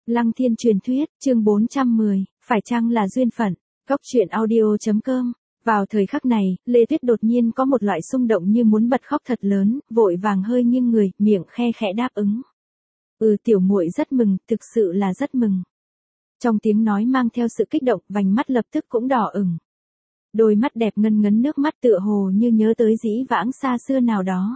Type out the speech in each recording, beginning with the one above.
Lăng Thiên truyền thuyết, chương 410, phải chăng là duyên phận, Góc Truyện Audio.com. Vào thời khắc này, Lê Tuyết đột nhiên có một loại xung động như muốn bật khóc thật lớn, vội vàng hơi nghiêng người, miệng khe khẽ đáp ứng. Tiểu muội rất mừng, thực sự là rất mừng. Trong tiếng nói mang theo sự kích động, vành mắt lập tức cũng đỏ ửng. Đôi mắt đẹp ngân ngấn nước mắt tựa hồ như nhớ tới dĩ vãng xa xưa nào đó.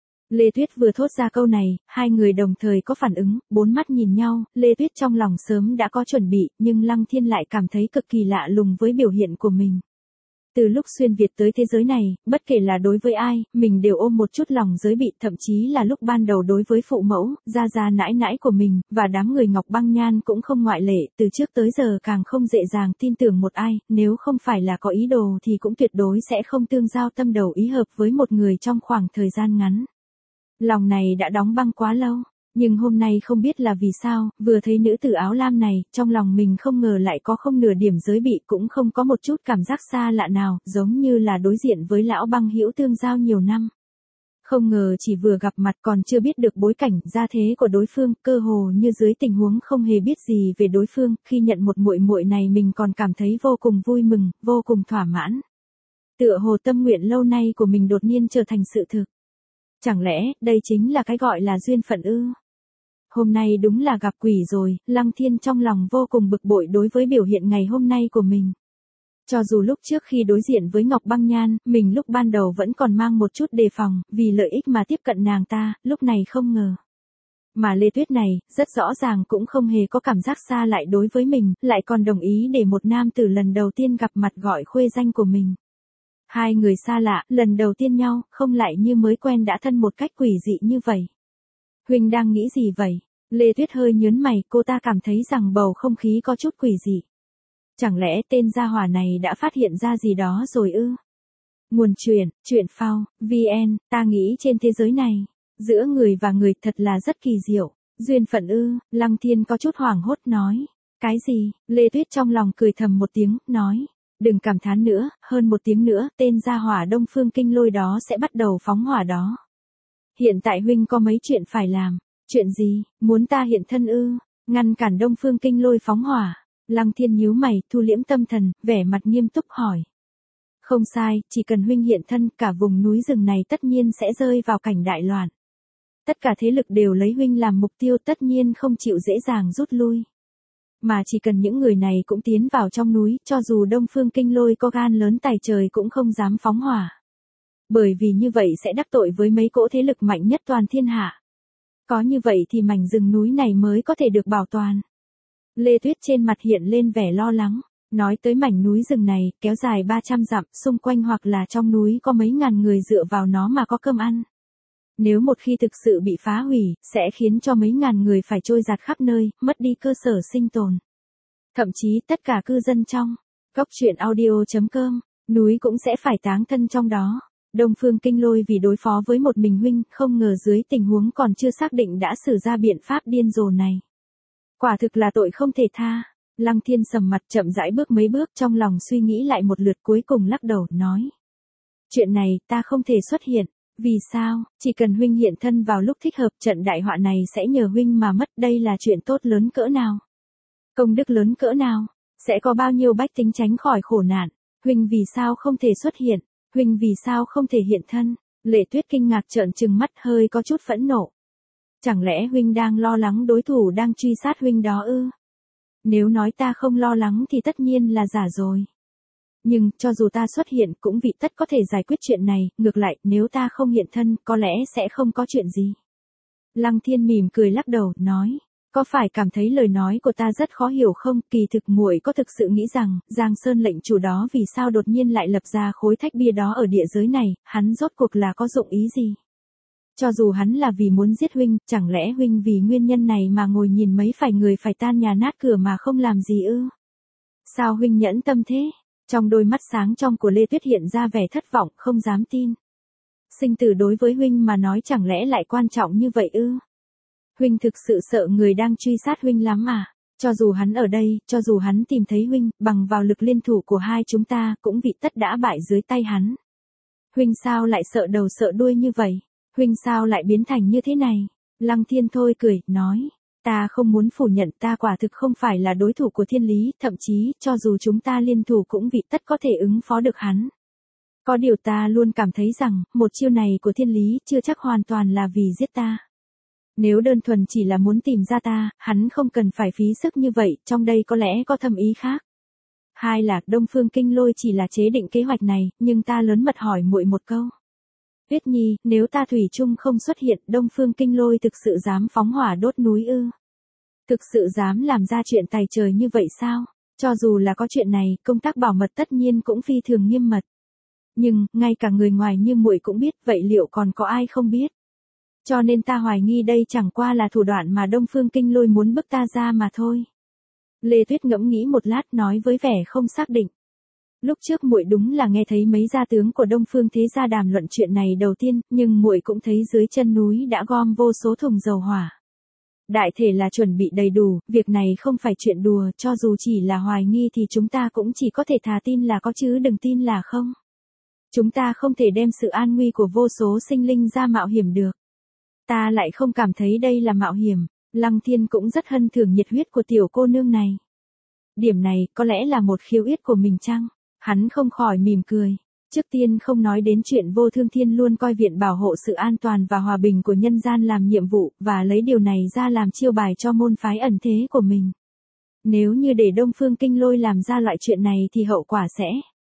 Lê Tuyết vừa thốt ra câu này, hai người đồng thời có phản ứng, bốn mắt nhìn nhau, Lê Tuyết trong lòng sớm đã có chuẩn bị, nhưng Lăng Thiên lại cảm thấy cực kỳ lạ lùng với biểu hiện của mình. Từ lúc xuyên Việt tới thế giới này, bất kể là đối với ai, mình đều ôm một chút lòng giới bị, thậm chí là lúc ban đầu đối với phụ mẫu, gia nãi nãi của mình, và đám người Ngọc Băng Nhan cũng không ngoại lệ, từ trước tới giờ càng không dễ dàng tin tưởng một ai, nếu không phải là có ý đồ thì cũng tuyệt đối sẽ không tương giao tâm đầu ý hợp với một người trong khoảng thời gian ngắn. Lòng này đã đóng băng quá lâu, nhưng hôm nay không biết là vì sao, vừa thấy nữ tử áo lam này, trong lòng mình không ngờ lại có không nửa điểm giới bị, cũng không có một chút cảm giác xa lạ nào, giống như là đối diện với lão băng hữu tương giao nhiều năm. Không ngờ chỉ vừa gặp mặt còn chưa biết được bối cảnh, gia thế của đối phương, cơ hồ như dưới tình huống không hề biết gì về đối phương, khi nhận một muội muội này mình còn cảm thấy vô cùng vui mừng, vô cùng thỏa mãn. Tựa hồ tâm nguyện lâu nay của mình đột nhiên trở thành sự thực. Chẳng lẽ, đây chính là cái gọi là duyên phận ư? Hôm nay đúng là gặp quỷ rồi, Lăng Thiên trong lòng vô cùng bực bội đối với biểu hiện ngày hôm nay của mình. Cho dù lúc trước khi đối diện với Ngọc Băng Nhan, mình lúc ban đầu vẫn còn mang một chút đề phòng, vì lợi ích mà tiếp cận nàng ta, lúc này không ngờ. Mà Lê Tuyết này, rất rõ ràng cũng không hề có cảm giác xa lại đối với mình, lại còn đồng ý để một nam tử lần đầu tiên gặp mặt gọi khuê danh của mình. Hai người xa lạ, lần đầu tiên nhau, không lại như mới quen đã thân một cách quỷ dị như vậy. Huynh đang nghĩ gì vậy? Lê Tuyết hơi nhớn mày, cô ta cảm thấy rằng bầu không khí có chút quỷ dị. Chẳng lẽ tên gia hỏa này đã phát hiện ra gì đó rồi ư? Nguồn truyện phao, VN, ta nghĩ trên thế giới này, giữa người và người thật là rất kỳ diệu. Duyên phận ư? Lăng Thiên có chút hoảng hốt nói. Cái gì? Lê Tuyết trong lòng cười thầm một tiếng, nói. Đừng cảm thán nữa, hơn một tiếng nữa, tên gia hỏa Đông Phương Kinh Lôi đó sẽ bắt đầu phóng hỏa đó. Hiện tại huynh có mấy chuyện phải làm. Chuyện gì? Muốn ta hiện thân ư? Ngăn cản Đông Phương Kinh Lôi phóng hỏa. Lăng Thiên nhíu mày, thu liễm tâm thần, vẻ mặt nghiêm túc hỏi. Không sai, chỉ cần huynh hiện thân, cả vùng núi rừng này tất nhiên sẽ rơi vào cảnh đại loạn. Tất cả thế lực đều lấy huynh làm mục tiêu, tất nhiên không chịu dễ dàng rút lui. Mà chỉ cần những người này cũng tiến vào trong núi, cho dù Đông Phương Kinh Lôi có gan lớn tài trời cũng không dám phóng hỏa. Bởi vì như vậy sẽ đắc tội với mấy cỗ thế lực mạnh nhất toàn thiên hạ. Có như vậy thì mảnh rừng núi này mới có thể được bảo toàn. Lê Tuyết trên mặt hiện lên vẻ lo lắng, nói tới mảnh núi rừng này, kéo dài 300 dặm, xung quanh hoặc là trong núi có mấy ngàn người dựa vào nó mà có cơm ăn. Nếu một khi thực sự bị phá hủy, sẽ khiến cho mấy ngàn người phải trôi dạt khắp nơi, mất đi cơ sở sinh tồn. Thậm chí tất cả cư dân trong Góc Truyện Audio.com, núi cũng sẽ phải táng thân trong đó. Đông Phương Kinh Lôi vì đối phó với một mình huynh, không ngờ dưới tình huống còn chưa xác định đã sử ra biện pháp điên rồ này. Quả thực là tội không thể tha. Lăng Thiên sầm mặt chậm rãi bước mấy bước, trong lòng suy nghĩ lại một lượt, cuối cùng lắc đầu, nói. Chuyện này, ta không thể xuất hiện. Vì sao? Chỉ cần huynh hiện thân vào lúc thích hợp, trận đại họa này sẽ nhờ huynh mà mất, đây là chuyện tốt lớn cỡ nào? Công đức lớn cỡ nào? Sẽ có bao nhiêu bách tính tránh khỏi khổ nạn? Huynh vì sao không thể xuất hiện? Huynh vì sao không thể hiện thân? Lệ Tuyết kinh ngạc trợn trừng mắt, hơi có chút phẫn nộ. Chẳng lẽ huynh đang lo lắng đối thủ đang truy sát huynh đó ư? Nếu nói ta không lo lắng thì tất nhiên là giả rồi. Nhưng, cho dù ta xuất hiện cũng vì tất có thể giải quyết chuyện này, ngược lại, nếu ta không hiện thân, có lẽ sẽ không có chuyện gì. Lăng Thiên mỉm cười lắc đầu, nói. Có phải cảm thấy lời nói của ta rất khó hiểu không? Kỳ thực muội có thực sự nghĩ rằng, Giang Sơn lệnh chủ đó vì sao đột nhiên lại lập ra khối thách bia đó ở địa giới này, hắn rốt cuộc là có dụng ý gì? Cho dù hắn là vì muốn giết huynh, chẳng lẽ huynh vì nguyên nhân này mà ngồi nhìn mấy phải người phải tan nhà nát cửa mà không làm gì ư? Sao huynh nhẫn tâm thế? Trong đôi mắt sáng trong của Lê Tuyết hiện ra vẻ thất vọng, không dám tin. Sinh tử đối với huynh mà nói chẳng lẽ lại quan trọng như vậy ư? Huynh thực sự sợ người đang truy sát huynh lắm à? Cho dù hắn ở đây, cho dù hắn tìm thấy huynh, bằng vào lực liên thủ của hai chúng ta, cũng vì tất đã bại dưới tay hắn. Huynh sao lại sợ đầu sợ đuôi như vậy? Huynh sao lại biến thành như thế này? Lăng Thiên thôi cười, nói. Ta không muốn phủ nhận ta quả thực không phải là đối thủ của thiên lý, thậm chí, cho dù chúng ta liên thủ cũng vì tất có thể ứng phó được hắn. Có điều ta luôn cảm thấy rằng, một chiêu này của thiên lý chưa chắc hoàn toàn là vì giết ta. Nếu đơn thuần chỉ là muốn tìm ra ta, hắn không cần phải phí sức như vậy, trong đây có lẽ có thâm ý khác. Hai là, Đông Phương Kinh Lôi chỉ là chế định kế hoạch này, nhưng ta lớn mật hỏi muội một câu. Tuyết Nhi, nếu ta thủy chung không xuất hiện, Đông Phương Kinh Lôi thực sự dám phóng hỏa đốt núi ư? Thực sự dám làm ra chuyện tày trời như vậy sao? Cho dù là có chuyện này, công tác bảo mật tất nhiên cũng phi thường nghiêm mật. Nhưng, ngay cả người ngoài như muội cũng biết, vậy liệu còn có ai không biết? Cho nên ta hoài nghi đây chẳng qua là thủ đoạn mà Đông Phương Kinh Lôi muốn bức ta ra mà thôi. Lê Tuyết ngẫm nghĩ một lát nói với vẻ không xác định. Lúc trước muội đúng là nghe thấy mấy gia tướng của Đông Phương thế gia đàm luận chuyện này đầu tiên, nhưng muội cũng thấy dưới chân núi đã gom vô số thùng dầu hỏa. Đại thể là chuẩn bị đầy đủ, việc này không phải chuyện đùa, cho dù chỉ là hoài nghi thì chúng ta cũng chỉ có thể thà tin là có chứ đừng tin là không. Chúng ta không thể đem sự an nguy của vô số sinh linh ra mạo hiểm được. Ta lại không cảm thấy đây là mạo hiểm, Lăng Thiên cũng rất hân thưởng nhiệt huyết của tiểu cô nương này. Điểm này có lẽ là một khiêu yết của mình chăng? Hắn không khỏi mỉm cười. Trước tiên không nói đến chuyện Vô Thương Thiên luôn coi viện bảo hộ sự an toàn và hòa bình của nhân gian làm nhiệm vụ, và lấy điều này ra làm chiêu bài cho môn phái ẩn thế của mình. Nếu như để Đông Phương Kinh Lôi làm ra loại chuyện này thì hậu quả sẽ...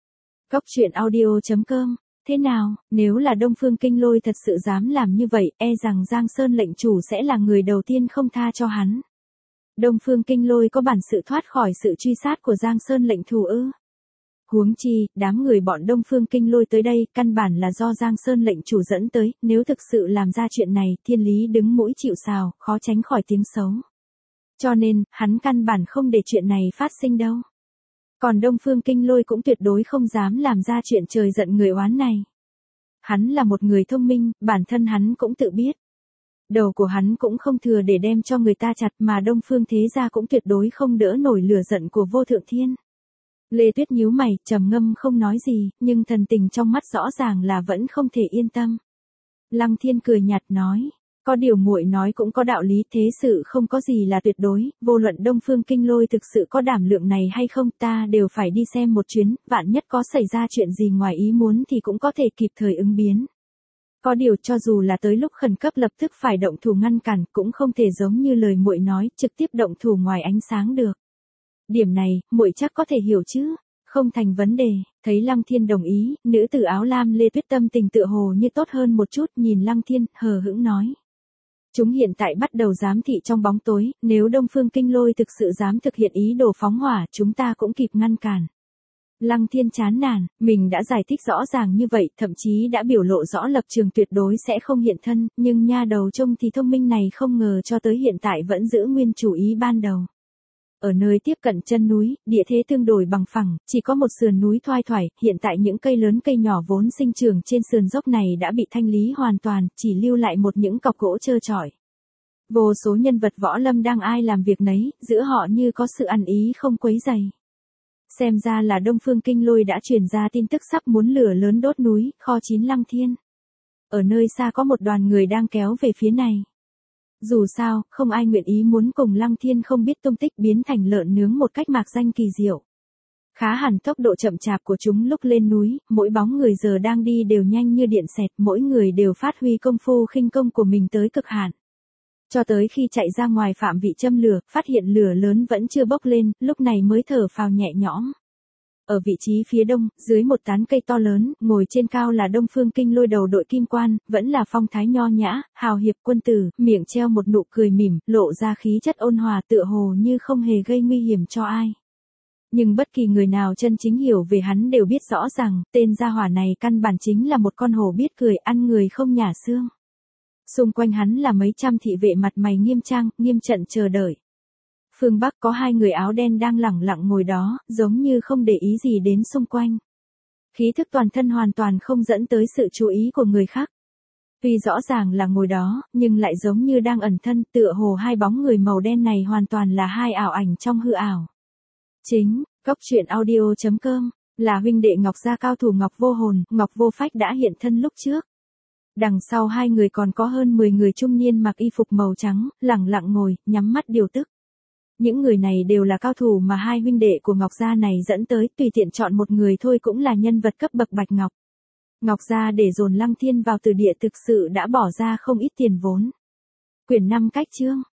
Cốc truyện audio.com. Thế nào, nếu là Đông Phương Kinh Lôi thật sự dám làm như vậy, e rằng Giang Sơn lệnh chủ sẽ là người đầu tiên không tha cho hắn. Đông Phương Kinh Lôi có bản sự thoát khỏi sự truy sát của Giang Sơn lệnh thủ ư? Huống chi, đám người bọn Đông Phương Kinh Lôi tới đây, căn bản là do Giang Sơn lệnh chủ dẫn tới, nếu thực sự làm ra chuyện này, thiên lý đứng mũi chịu sào, khó tránh khỏi tiếng xấu. Cho nên, hắn căn bản không để chuyện này phát sinh đâu. Còn Đông Phương Kinh Lôi cũng tuyệt đối không dám làm ra chuyện trời giận người oán này. Hắn là một người thông minh, bản thân hắn cũng tự biết. Đầu của hắn cũng không thừa để đem cho người ta chặt, mà Đông Phương thế gia cũng tuyệt đối không đỡ nổi lửa giận của Vô Thượng Thiên. Lê Tuyết nhíu mày, trầm ngâm không nói gì, nhưng thần tình trong mắt rõ ràng là vẫn không thể yên tâm. Lăng Thiên cười nhạt nói, có điều muội nói cũng có đạo lý, thế sự không có gì là tuyệt đối, vô luận Đông Phương Kinh Lôi thực sự có đảm lượng này hay không, ta đều phải đi xem một chuyến, vạn nhất có xảy ra chuyện gì ngoài ý muốn thì cũng có thể kịp thời ứng biến. Có điều cho dù là tới lúc khẩn cấp lập tức phải động thủ ngăn cản, cũng không thể giống như lời muội nói, trực tiếp động thủ ngoài ánh sáng được. Điểm này, muội chắc có thể hiểu chứ? Không thành vấn đề. Thấy Lăng Thiên đồng ý, nữ tử áo lam Lê Tuyết tâm tình tựa hồ như tốt hơn một chút, nhìn Lăng Thiên, hờ hững nói. Chúng hiện tại bắt đầu giám thị trong bóng tối, nếu Đông Phương Kinh Lôi thực sự dám thực hiện ý đồ phóng hỏa, chúng ta cũng kịp ngăn cản. Lăng Thiên chán nản, mình đã giải thích rõ ràng như vậy, thậm chí đã biểu lộ rõ lập trường tuyệt đối sẽ không hiện thân, nhưng nha đầu trông thì thông minh này không ngờ cho tới hiện tại vẫn giữ nguyên chủ ý ban đầu. Ở nơi tiếp cận chân núi, địa thế tương đối bằng phẳng, chỉ có một sườn núi thoai thoải, hiện tại những cây lớn cây nhỏ vốn sinh trưởng trên sườn dốc này đã bị thanh lý hoàn toàn, chỉ lưu lại một những cọc gỗ trơ trọi. Vô số nhân vật võ lâm đang ai làm việc nấy, giữa họ như có sự ăn ý không quấy rầy. Xem ra là Đông Phương Kinh Lôi đã truyền ra tin tức sắp muốn lửa lớn đốt núi, kho chín Lăng Thiên. Ở nơi xa có một đoàn người đang kéo về phía này. Dù sao, không ai nguyện ý muốn cùng Lăng Thiên không biết tung tích biến thành lợn nướng một cách mạc danh kỳ diệu. Khá hẳn tốc độ chậm chạp của chúng lúc lên núi, mỗi bóng người giờ đang đi đều nhanh như điện xẹt, mỗi người đều phát huy công phu khinh công của mình tới cực hạn. Cho tới khi chạy ra ngoài phạm vị châm lửa, phát hiện lửa lớn vẫn chưa bốc lên, lúc này mới thở phào nhẹ nhõm. Ở vị trí phía đông, dưới một tán cây to lớn, ngồi trên cao là Đông Phương Kinh Lôi đầu đội kim quan, vẫn là phong thái nho nhã, hào hiệp quân tử, miệng treo một nụ cười mỉm, lộ ra khí chất ôn hòa tựa hồ như không hề gây nguy hiểm cho ai. Nhưng bất kỳ người nào chân chính hiểu về hắn đều biết rõ rằng, tên gia hỏa này căn bản chính là một con hổ biết cười, ăn người không nhả xương. Xung quanh hắn là mấy trăm thị vệ mặt mày nghiêm trang, nghiêm trận chờ đợi. Phương Bắc có hai người áo đen đang lẳng lặng ngồi đó, giống như không để ý gì đến xung quanh. Khí thức toàn thân hoàn toàn không dẫn tới sự chú ý của người khác. Tuy rõ ràng là ngồi đó, nhưng lại giống như đang ẩn thân, tựa hồ hai bóng người màu đen này hoàn toàn là hai ảo ảnh trong hư ảo. Chính, Cốc truyện audio.com, là huynh đệ Ngọc Gia cao thủ Ngọc Vô Hồn, Ngọc Vô Phách đã hiện thân lúc trước. Đằng sau hai người còn có hơn 10 người trung niên mặc y phục màu trắng, lẳng lặng ngồi, nhắm mắt điều tức. Những người này đều là cao thủ mà hai huynh đệ của Ngọc Gia này dẫn tới, tùy tiện chọn một người thôi cũng là nhân vật cấp bậc bạch ngọc. Ngọc Gia để dồn Lăng Thiên vào Từ Địa thực sự đã bỏ ra không ít tiền vốn. Quyển 5 cách chương.